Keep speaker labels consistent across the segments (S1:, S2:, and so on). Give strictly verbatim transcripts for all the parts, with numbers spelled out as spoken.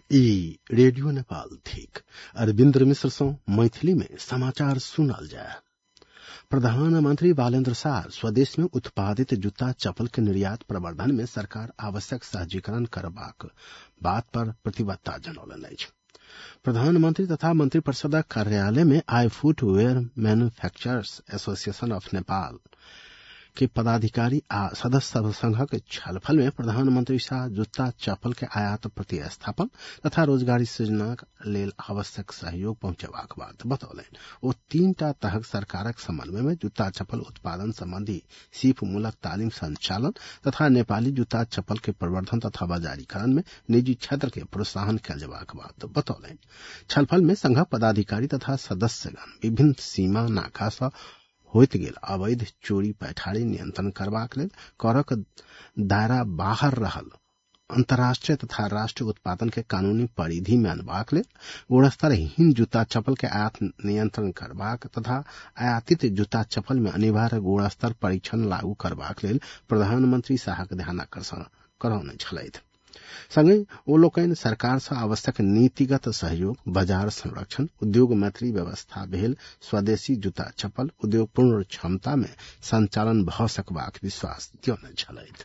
S1: ई रेडियो नेपाल थिक अरविन्द्र मिश्र सौ मैथिली में समाचार सुनल जाय। प्रधानमंत्री बालेन्द्र शाह स्वदेश में उत्पादित जूता चप्पल के निर्यात प्रवर्धन में सरकार आवश्यक सहजीकरण करबाक बात पर प्रतिबद्धता जनौलन अछि। प्रधानमंत्री तथा मंत्रिपरिषदक कार्यालय में आई footwear manufacturers association of Nepal के पदाधिकारी आ सदस्य सभ संघक छलफल में प्रधानमंत्री शाह जूता चप्पल के आयात प्रतिस्थापन तथा रोजगारी सृजनाक लेल आवश्यक सहयोग पहुंचेबाक बात बतौलनि। ओ तीनटा तहक सरकारक समन्वय में जूता चप्पल उत्पादन संबंधी सीप मूलक तालीम संचालन तथा नेपाली जूता चप्पल के प्रवर्धन तथा बाजारीकरण में निजी क्षेत्र के प्रोत्साहन कयल जेबाक बात बतौलनि। छलफल में संघ पदाधिकारी तथा सदस्यगण विभिन्न सीमा नाका सँ होइत गेल अवैध चोरी पैठारी नियंत्रण करबाक लेल करक दायरा बाहर रहल अंतर्राष्ट्रीय तथा राष्ट्रीय उत्पादन के कानूनी परिधि में अनबाक लेल गुणस्तरहीन जूता चप्पल के आयात नियंत्रण करबाक तथा आयातित जूता चप्पल में अनिवार्य गुणस्तर परीक्षण लागू करबाक लेल प्रधानमंत्री शाहक ध्यानाकर्षण करौने छलथि। संगहि ओ लोकनि सरकार सँ आवश्यक नीतिगत सहयोग, बाजार संरक्षण, उद्योग मैत्री व्यवस्था भेल स्वदेशी जूता चप्पल उद्योग पूर्ण क्षमता में संचालन भ सकबाक विश्वास दियौने छलथि।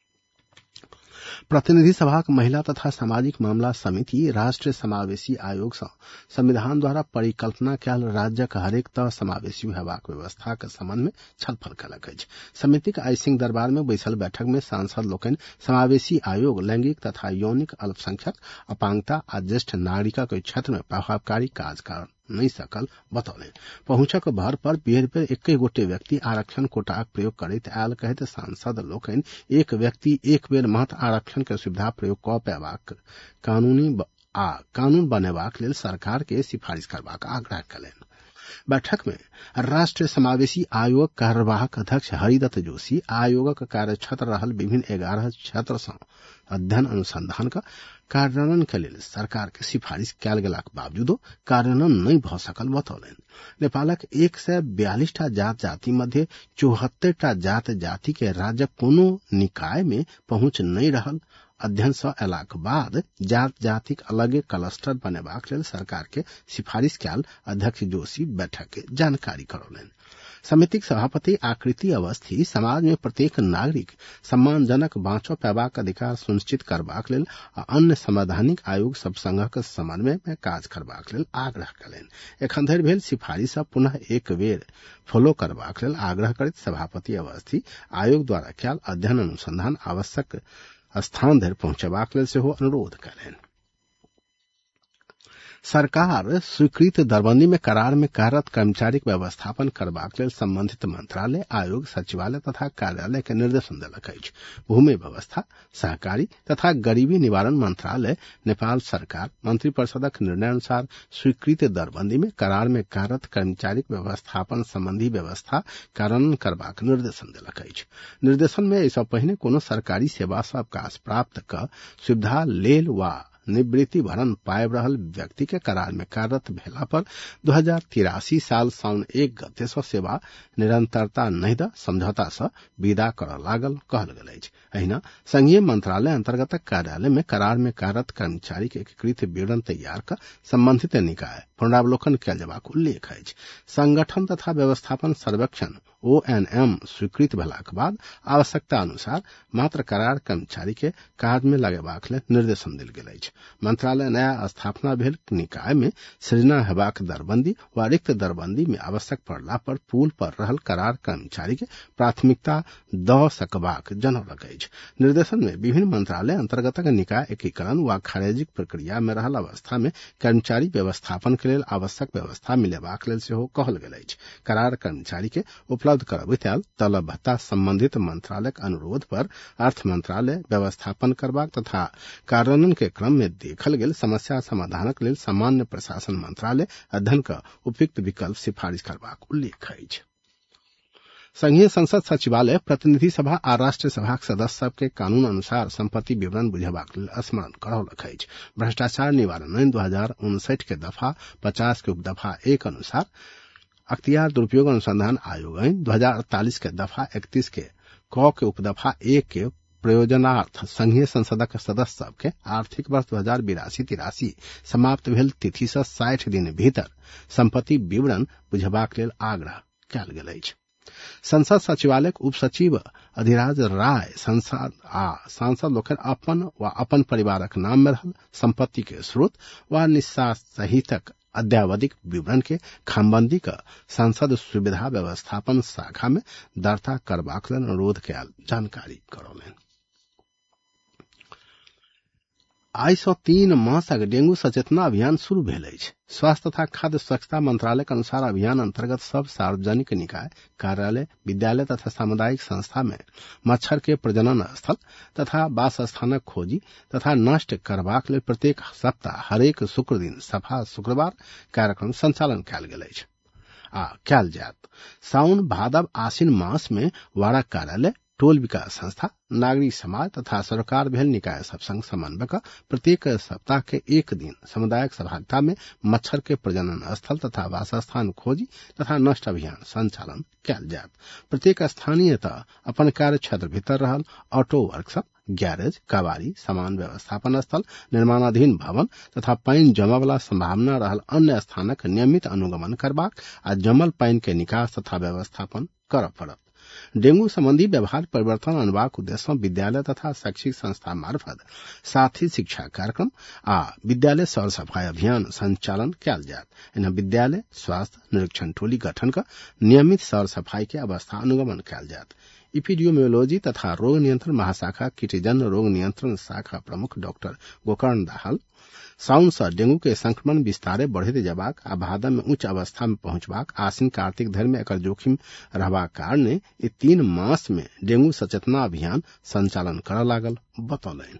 S1: प्रतिनिधि सभाक महिला तथा सामाजिक मामला समिति राष्ट्रीय समावेशी आयोग सँ संविधान द्वारा परिकल्पना कयल राज्यक हरेक तह समावेशी हेबाक व्यवस्था के संबंध में छलफल कयलक अछि। समितिक आइ सिंह दरबार में बैसल बैठक में सांसद लोकनि समावेशी आयोग लैंगिक तथा यौनिक अल्पसंख्यक, अपांगता आ ज्येष्ठ नागरिकक क्षेत्र में प्रभावकारी काज कर नहीं सकल बतौले। पहुंचक भर पर बेर बेर एके गोटे व्यक्ति आरक्षण कोटाक प्रयोग करैत आयल कहैत सांसद लोकनि एक व्यक्ति एक बेर महत आरक्षण के सुविधा प्रयोग क पेबाक कानूनी आ कानून बनेबाक लेल सरकार के सिफारिश करबाक आग्रह कयलनि। बैठक में राष्ट्रीय समावेशी आयोग कार्यवाहक अध्यक्ष हरिदत्त जोशी आयोगक कार्य क्षेत्र रहल विभिन्न ग्यारह क्षेत्र सँ अध्ययन अनुसंधान का कार्यान्वयन के लेल सरकार के सिफारिश कयल गेलाक बावजूदो कार्यान्वयन नहीं भ सकल बतौलनि। नेपालक एक सय बयालीस टा जात जाति मध्य चौहत्तर टा जात जाति के राज्य कोनो निकाय में पहुंच नहीं रहल अध्ययन सँ अयलाक बाद जात जातिक अलगे क्लस्टर बनेबाक लेल सरकार के सिफारिश कयल अध्यक्ष जोशी बैठक के जानकारी करौलनि। समितिक सभापति आकृति अवस्थी समाज में प्रत्येक नागरिक सम्मानजनक बाँचो पेबाक अधिकार सुनिश्चित करबाक लेल आ अन्य संवैधानिक आयोग सब संघक समन्वय में काज करबाक लेल आग्रह कयलनि। एखन धरि भेल सिफारिश पुनः एक बेर फॉलो करबाक लेल आग्रह करैत सभापति अवस्थी आयोग द्वारा कयल अध्ययन अनुसंधान आवश्यक स्थान धरि पहुंचेबाक लेल सेहो अनुरोध कयलनि। सरकार स्वीकृत दरबंदी में करार में कार्यरत कर्मचारीक व्यवस्थापन करबाक लेल संबंधित मंत्रालय, आयोग, सचिवालय तथा कार्यालय के निर्देशन देलक अछि। भूमि व्यवस्था, सहकारी तथा गरीबी निवारण मंत्रालय नेपाल सरकार मंत्रिपरिषदक निर्णय अनुसार स्वीकृत दरबंदी में करार में कार्यरत कर्मचारीक व्यवस्थापन संबंधी व्यवस्था कार्यान्वयन करबाक निर्देशन देलक अछि। निर्देशन में एहि सँ पहिने कोनो सरकारी सेवा सँ अवकाश प्राप्त क सुविधा लेल वा निवृत्ति भरण पायब रहल व्यक्ति के करार में कार्यरत भेला पर दो हजार तिरासी साल साउन एक गते सँ सेवा निरंतरता नहीं द समझौता सँ विदा कर लागल कहल गेल अछि। अहिना संघीय मंत्रालय अंतर्गत कार्यालय में करार में कार्यरत कर्मचारी के एकीकृत विवरण तैयार कर संबंधित निकाय पुनरावलोकन कयल जेबाक उल्लेख अछि। संगठन तथा व्यवस्थापन सर्वेक्षण ओ एन एम स्वीकृत भेलाक बाद आवश्यकता अनुसार मात्र करार कर्मचारी के काज में लगेबाक लेल निर्देशन देल गेल अछि। मंत्रालय नया स्थापना भेल निकाय में सृजना हेबाक दरबंदी वा रिक्त दरबंदी में आवश्यक पड़ला पर पूल पर रहल करार कर्मचारी के प्राथमिकता द सकबाक जनौलक अछि। निर्देशन में विभिन्न मंत्रालय अंतर्गतक निकाय एकीकरण वा खारेजीक प्रक्रिया में रहल अवस्था में कर्मचारी व्यवस्थापन के लेल आवश्यक व्यवस्था मिलेबाक लेल सेहो कहल गेल अछि। करार कर्मचारी के उपलब्ध करबैत आयल तलब भत्ता संबंधित मंत्रालयक अनुरोध पर अर्थ मंत्रालय व्यवस्थापन करबाक तथा कार्यान्वयन के क्रम में देखल गेल समस्या समाधानक लेल सामान्य प्रशासन मंत्रालय अध्ययन का उपयुक्त विकल्प सिफारिश करबाक उल्लेख अछि। संघीय संसद सचिवालय प्रतिनिधि सभा आ राष्ट्रीय सभाक सदस्य सब के कानून अनुसार संपत्ति विवरण बुझेबाक लेल स्मरण करौलक अछि। भ्रष्टाचार निवारण ऐन दो हजार उनसठ के दफा पचास के उपदफा एक अनुसार अख्तियार दुरुपयोग अनुसंधान आयोग ऐन दो हजार अड़तालीस के दफा इकतीस के क के उपदफा एक के प्रयोजनार्थ संघीय संसदक सदस्य सभ के आर्थिक वर्ष दू हजार बिरासी तिरासी समाप्त भेल तिथि सँ साठि दिन भीतर संपत्ति विवरण बुझबाक लेल आग्रह कयल गेल अछि। संसद सचिवालयक उप सचिव अधिराज राय संसद आ सांसद लोकनि अपन वा अपन परिवारक नाम में रहल संपत्ति के स्रोत वा निस्सार सहितक अद्यावधिक विवरण के खामबंदी क संसद सुविधा व्यवस्थापन शाखा में दर्ता करबाक लेल अनुरोध कयल जानकारी करौलनि। आइ सँ तीन मासक डेंगू सचेतना अभियान शुरू भेल अछि। स्वास्थ्य तथा खाद्य स्वच्छता मंत्रालय के अनुसार अभियान अंतर्गत सब सार्वजनिक निकाय, कार्यालय, विद्यालय तथा सामुदायिक संस्था में मच्छर के प्रजनन स्थल तथा वास स्थानक खोजी तथा नष्ट करबाक लेल प्रत्येक सप्ताह हरेक शुक्र दिन सफा शुक्रवार कार्यक्रम संचालन कयल गेल अछि आ कयल जायत। साउन भादव आश्विन मास में वार्ड कार्यालय, टोल विकास संस्था, नागरिक समाज तथा सरकार भेल निकाय सब संग समन्वय कर प्रत्येक सप्ताह के एक दिन सामुदायिक सहभागिता में मच्छर के प्रजनन स्थल तथा वासस्थान खोजी तथा नष्ट अभियान संचालन कयल जायत। प्रत्येक स्थानीयतः अपन कार्य क्षेत्र भीतर रहल ऑटो वर्कशॉप, गैरेज, कबाड़ी, सामान व्यवस्थापन स्थल, निर्माणाधीन भवन तथा पानि जमा वाला संभावना रहल अन्य स्थानक नियमित अनुगमन करबाक आ जमल पानि के निकास तथा व्यवस्थापन करऽ पड़त। डेंगू संबंधी व्यवहार परिवर्तन अनबाक उद्देश्य सँ विद्यालय तथा शैक्षिक संस्था मार्फत साथी शिक्षा कार्यक्रम आ विद्यालय सर सफाई अभियान संचालन कयल जायत। एना विद्यालय स्वास्थ्य निरीक्षण टोली गठन कर नियमित सर सफाई के अवस्था अनुगमन कयल जायत। इपिडियोमियोलॉजी तथा रोग नियंत्रण महाशाखा कीटजन्य रोग नियंत्रण शाखा प्रमुख डॉक्टर गोकर्ण दाहाल साउन सँ डेंगू के संक्रमण विस्तारे बढ़ैत जबाक आ भादव में उच्च अवस्था में पहुंचबाक आश्विन कार्तिक धरि में एकर जोखिम रहबाक कारणे ई तीन मास में डेंगू सचेतना अभियान संचालन करऽ लागल बतौलनि।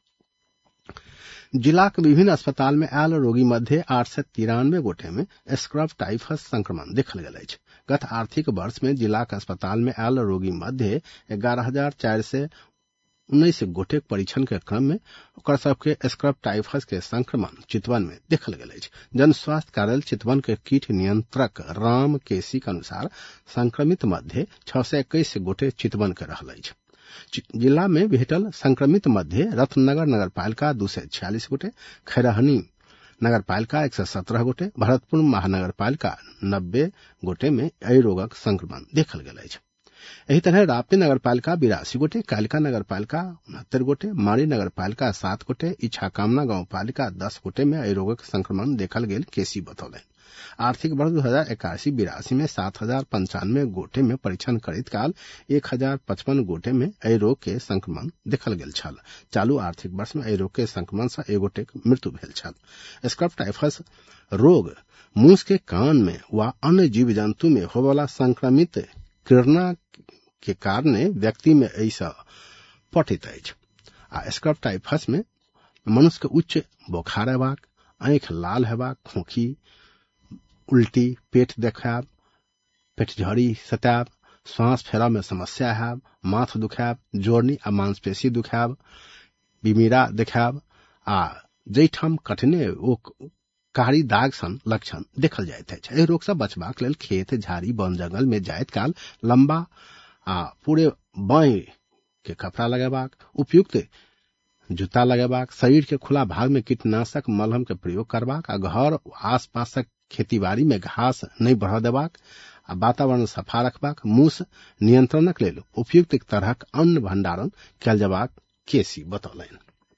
S1: जिलाक विभिन्न अस्पताल में आयल रोगी मध्य आठ सय तिरानवे गोटे में स्क्रब टाइफस संक्रमण देखल गेल अछि। गत आर्थिक वर्ष में जिलाक अस्पताल में आयल रोगी मध्य ग्यारह हजार चारि सय उन्नीस गोटे परीक्षण के क्रम में ओकर सबके स्क्रब टाइफस के संक्रमण चितवन में देखल गेल अछि। जन स्वास्थ्य कार्यालय चितवन के कीट नियंत्रक राम केसी के अनुसार संक्रमित मध्य छह सय इक्कीस गोटे चितवन के रहल अछि। जिला में भेटल संक्रमित मध्य रत्ननगर नगरपालिका दू सय छियालीस गोटे, खैरहनी नगरपालिका एक सय सत्रह गोटे, भरतपुर महानगरपालिका नब्बे गोटे में एहि रोगक संक्रमण देखल गेल अछि। एही तरह राप्ती नगरपालिका बिरासी गोटे, कालिका नगरपालिका उनहत्तर गोटे, माड़ी नगरपालिका सात गोटे, इच्छाकामना गांव पालिका दस गोटे में एहि रोगक संक्रमण देखल गेल केसी बतौलनि। आर्थिक वर्ष दू हजार इक्यासी बिरासी में सात हजार पंचानवे गोटे में परीक्षण करित काल एक हजार पचपन गोटे में एहि रोग के संक्रमण देखल गेल छल। चालू आर्थिक वर्ष में एहि रोग के संक्रमण से एक गोटे के मृत्यु भेल छल। स्क्रब टाइफस रोग मूस के कान में वा अन्य जीव जंतु में होवला संक्रमित किरणा के कारणे व्यक्ति में ऐसा पटित अछि। आ स्क्रब टाइफस में मनुष्य के उच्च बोखार हेबाक, आंखि लाल हेबाक, खोखी, उल्टी, पेट देखाब, पेटझड़ी सताब, श्वास फेरा में समस्या हैब, माथ दुखाब, जोड़नी आ मांसपेशी दुखाब, बिमीरा देखाब आ जैठाम कटने ओ कारी दाग सन लक्षण देखल जाइत अछि। एहि रोग से बचबाक लेल खेत, झाड़ी, वन जंगल में जाइत काल लंबा आ पूरे बाएं के कपड़ा लगेबाक, उपयुक्त जूता लगेबाक, शरीर के खुला भाग में कीटनाशक मलहम के प्रयोग करबाक आ घर आसपासक खेतीबाड़ी में घास नहीं बढ़ देबाक आ वातावरण सफा रखबाक, मूस नियंत्रणक लेल उपयुक्त तरहक अन्न भंडारण कयल जबाक केसी बतौलनि।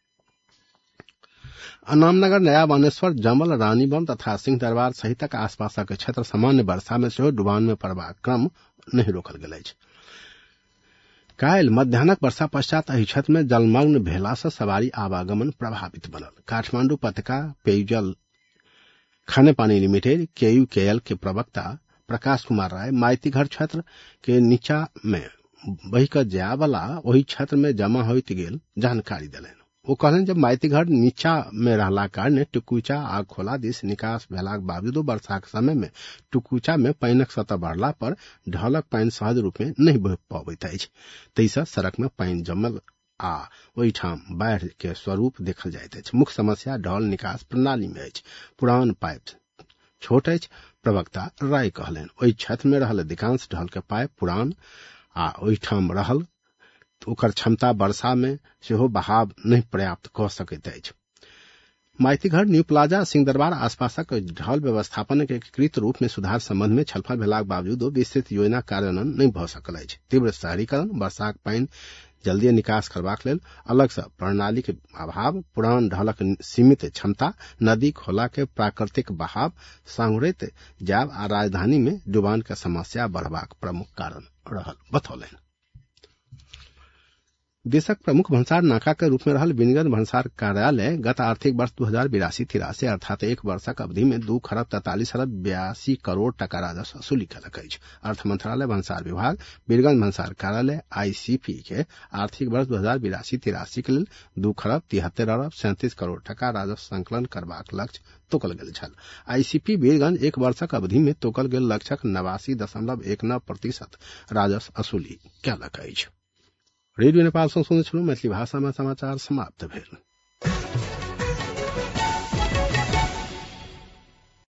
S1: अनामनगर, नया बानेश्वर, जमल, रानीबन तथा सिंह दरबार सहितक आसपासक क्षेत्र सामान्य वर्षा में सेहो डुबान में पड़बाक क्रम नहीं रोकल गेल अछि। काल्हि मध्याह्नक वर्षा पश्चात एहि क्षेत्र में जलमग्न भेला सँ सवारी आवागमन प्रभावित बनल। काठमांडू पत्रिका पेयजल खाने पानी लिमिटेड केयूकेएल के प्रवक्ता प्रकाश कुमार राय माइतीघर क्षेत्र के नीचा में बहि क जाय वाला ओहि क्षेत्र में जमा होइत गेल जानकारी देलनि। वो कहलनि जब माइतीघर नीचा में रहला कारणे टुकुचा आ खोला दिस निकास भेलाक बावजूदो वर्षाक समय में टुकुचा में पानिक सतह बढ़ला पर ढलक पानि सहज रूप में नहीं बहि पबैत अछि। ताहिसँ सड़क में पानि जमल आ ओहिठाम बाढ़ि के स्वरूप देखल जाइत अछि। मुख्य समस्या ढल निकास प्रणाली में अछि। पुरान पाइप छोट अछि। प्रवक्ता राय कहलनि ओहि क्षेत्र में रहल अधिकांश ढल के पाइप पुरान आ ओहिठाम रहल ओकर क्षमता वर्षा में सेहो बहाव नहीं पर्याप्त कऽ सकैत अछि। माइतीघर न्यू प्लाजा सिंहदरबार आसपासक ढल व्यवस्थापन के एकीकृत रूप में सुधार संबंध में छलफल भेलाक बावजूदो विस्तृत योजना कार्यान्वयन नहीं भऽ सकल अछि। तीव्र शहरीकरण, वर्षाक पानि जल्दी निकास करबाक लेल अलग से प्रणाली के अभाव, पुरान ढलक सीमित क्षमता, नदी खोला के प्राकृतिक बहाव सांघुरैत जायब आ राजधानी में डुबान के समस्या बढ़बाक प्रमुख कारण रहल बतौलनि। देशक प्रमुख भंसार नाका के रूप में रहल बीरगंज भंसार कार्यालय गत आर्थिक वर्ष दू हजार बिरासी तिरासी अर्थात एक वर्षक अवधि में दू खरब तैंतालीस अरब बयासी करोड़ टका राजस्व वसूली कयलक अछि। अर्थ मंत्रालय भंसार विभाग बीरगंज भंसार कार्यालय आईसीपी के आर्थिक वर्ष दू हजार बिरासी तिरासी के लेल दू खरब तिहत्तर अरब सैंतीस करोड़ टका राजस्व संकलन करबाक लक्ष्य तोकल गेल छल। आईसीपी बीरगंज एक वर्षक अवधि में तोकल गेल लक्ष्यक नवासी दशमलव एक नौ प्रतिशत राजस्व वसूली कयलक अछि। रेडियो नेपाल सँ सुनै छलहुँ मैथिली भाषा में समाचार समाप्त भेल।